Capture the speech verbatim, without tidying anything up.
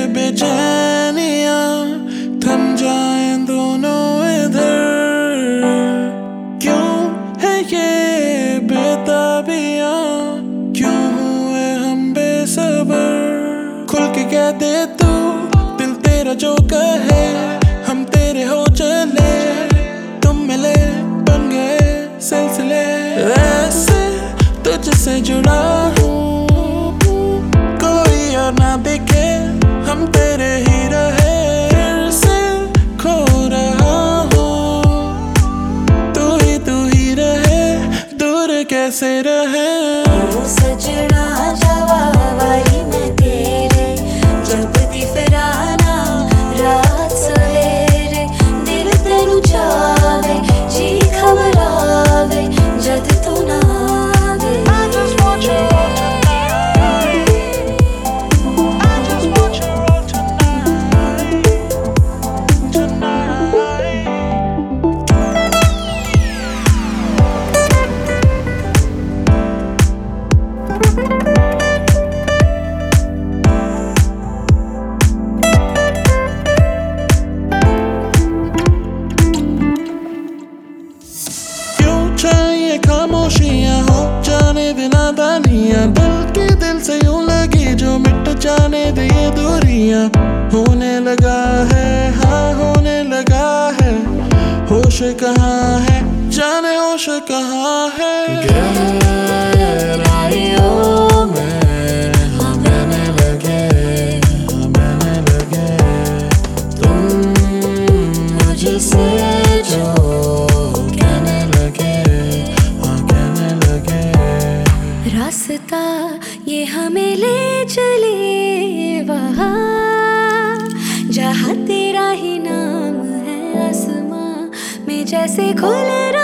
बेचैनियां थम जाएं दोनों इधर। क्यों है ये बेताबियां, क्यों हुए हम बेसबर। खुल के कह दे तू दिल तेरा जो कहे, हम तेरे हो चले, तुम मिले बन गए सिलसिले। वैसे तुझसे जुड़ा हूँ, कोई और ना दिखे, हम तेरे ही रहे। फिर से खो रहा हूँ, तू ही तू ही रहे, दूर कैसे रहे। ओ सजना जवाब आई मैं तेरे, जब दी फराना रात सवेरे। दिल तेनू चावे जी घबरावे, जद तू ना आवे। I just want you all tonight, I just want you all tonight, tonight. चाहिए खामोशियां हो जाने देना दानियां, दिल के दिल से यूं लगी जो मिट जाने दे ये दूरियां। होने लगा है हाँ होने लगा है, होश कहाँ है जाने होश कहाँ है। गहराइयों में हाँ बहने लगे, हाँ बहने लगे तुम मुझसे जो रास्ता ये हमें ले चले वहाँ, जहाँ तेरा ही नाम है। आसमां में जैसे खुल रहा